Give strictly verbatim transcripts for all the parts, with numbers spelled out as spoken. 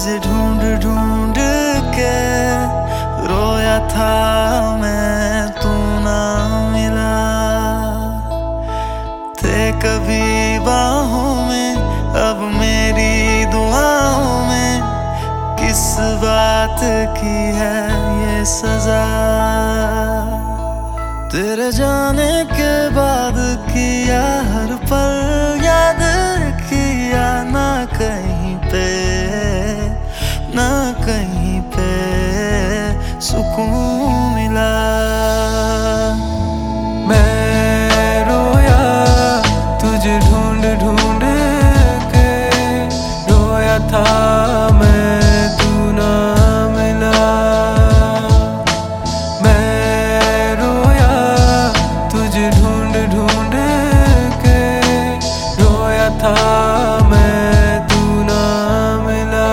तुझे ढूंढ ढूंढ के रोया था मैं, तू ना मिला। थे कभी बाहों में, अब मेरी दुआओं में किस बात की है ये सजा। तेरे जाने के बाद किया हर पल याद किया, ना कहीं पे ना कहीं पे सुकून मिला। मैं रोया तुझे ढूंढ ढूंढ के, रोया था मैं, तू ना मिला। मैं रोया तुझे ढूंढ ढूंढ के, रोया था मैं, तू ना मिला।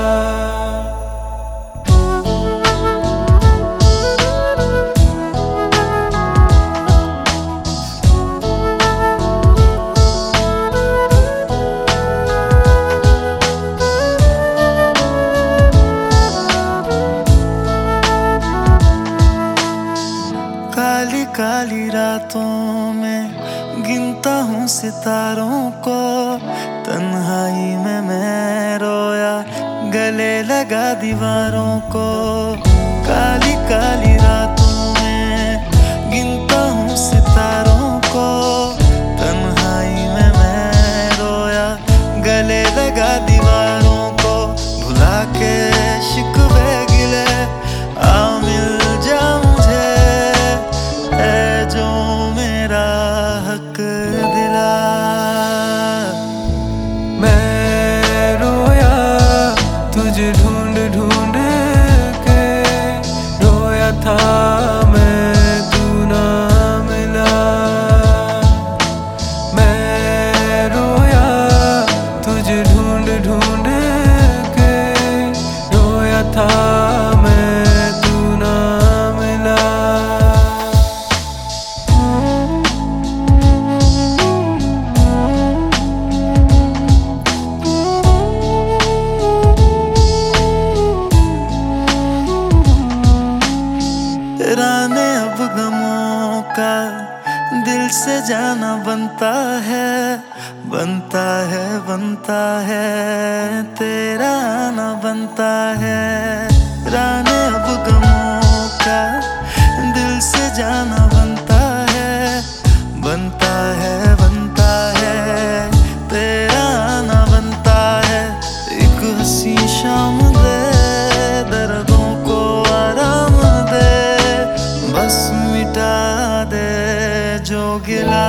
काली काली रातों में गिनता हूँ सितारों को, तन्हाई में मैं रोया गले लगा दीवारों को। काली काली रातों में गिनता हूँ सितारों को, तन्हाई में मैं रोया गले लगा दीवारों को। भुला के शिकवे गिले आ मिल जा मुझे, है जो मेरा हक दिला। मैं रोया तुझे ढूंढ ढूंढ के, रोया था मैं, तू ना मिला। मैं रोया तुझे ढूंढ ढूंढ के, रोया था मैं, तू ना मिला। राने अब गमों का दिल से जाना बनता है, बनता है बनता है तेरा आना बनता है। राने अब गमों का दिल से जाना बनता है, बनता है बनता है तेरा आना बनता है। एक हंसी शाम दे दर्दों को आराम दे, बस मिटा दे जो गिला।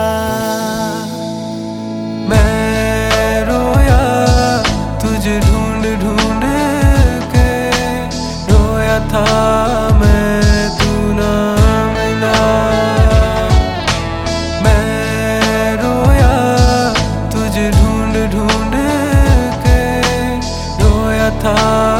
मैं रोया तुझे ढूंढ ढूंढ के, रोया था मैं, तू ना मिला। मैं रोया तुझे ढूंढ ढूंढ के, रोया था